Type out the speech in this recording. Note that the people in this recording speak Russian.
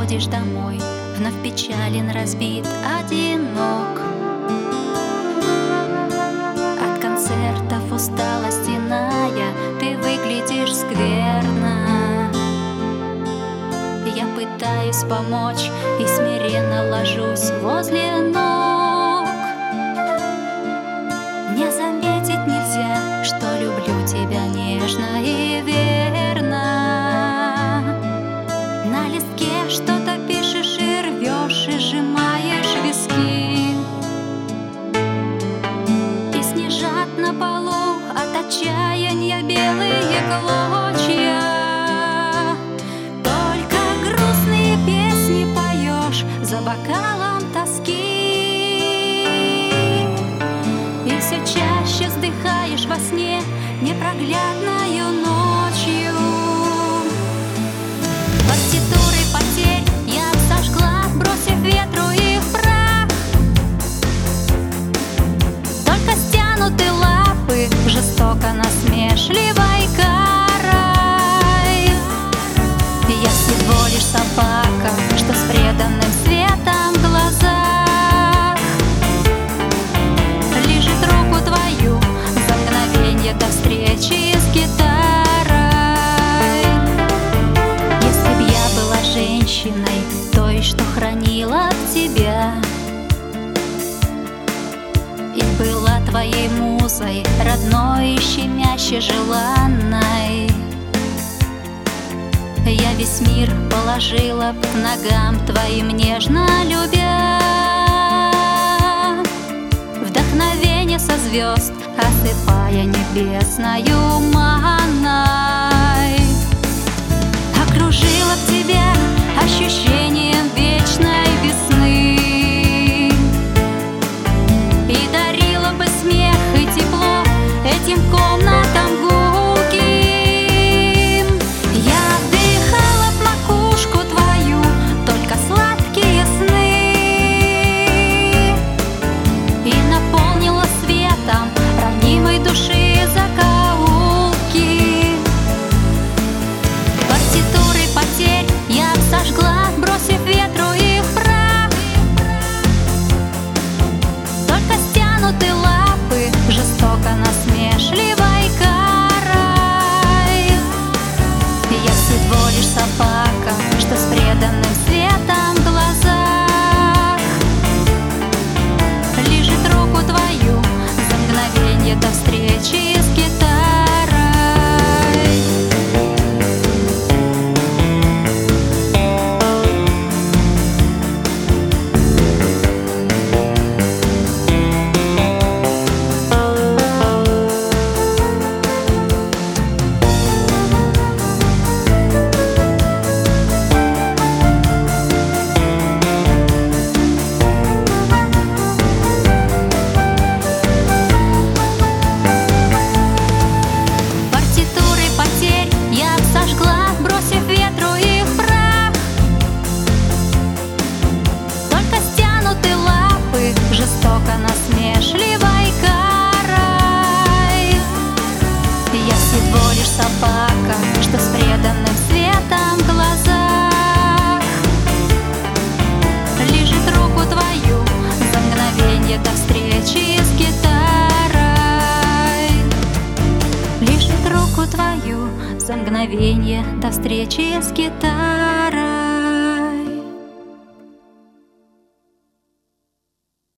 приходишь домой, вновь печален, разбит, одинок. От концертов усталость иная, ты выглядишь скверно. Я пытаюсь помочь и смиренно ложусь возле ног. Не заметить нельзя, что люблю тебя нежно и верно. На листке что-то пишешь и рвешь, и сжимаешь виски. И снежат на полу от отчаяния белые клочья. Только грустные песни поешь за бокалом тоски. И все чаще вздыхаешь во сне непроглядною ночью. Партитуры потерь я сожгла, бросив ветру и в прах. Только стянуты лапы жестоко насмешливой карой. Я всего лишь собака, что с преданным светом в глазах лижет руку твою за мгновенье до встречи с гитарой. Если б я была женщиной, той, что хранила тебя, и была твоей музой, родной и щемяще желанной, я весь мир положила б к ногам твоим, нежно любя. Вдохновение со звезд осыпая небесною манной, окружила б тебя ощущением вечной весны и дарила бы смех и тепло этим комнатам гулким. Я вдыхала в макушку твою только сладкие сны и наполнила светом ранимой души закоулки. Партитуры потерь я сожгла, бросив ветру и в прах. Только стянуты лапы жестоко насмешливой карой. Я всего лишь собака, что с преданным светом в глазах лижет руку твою за мгновенье до встречи с гитарой. Жестоко насмешливой карой. Я всего лишь собака, что с преданным светом в глазах лижет руку твою за мгновенье до встречи с гитарой. Лижет руку твою за мгновенье до встречи с гитарой.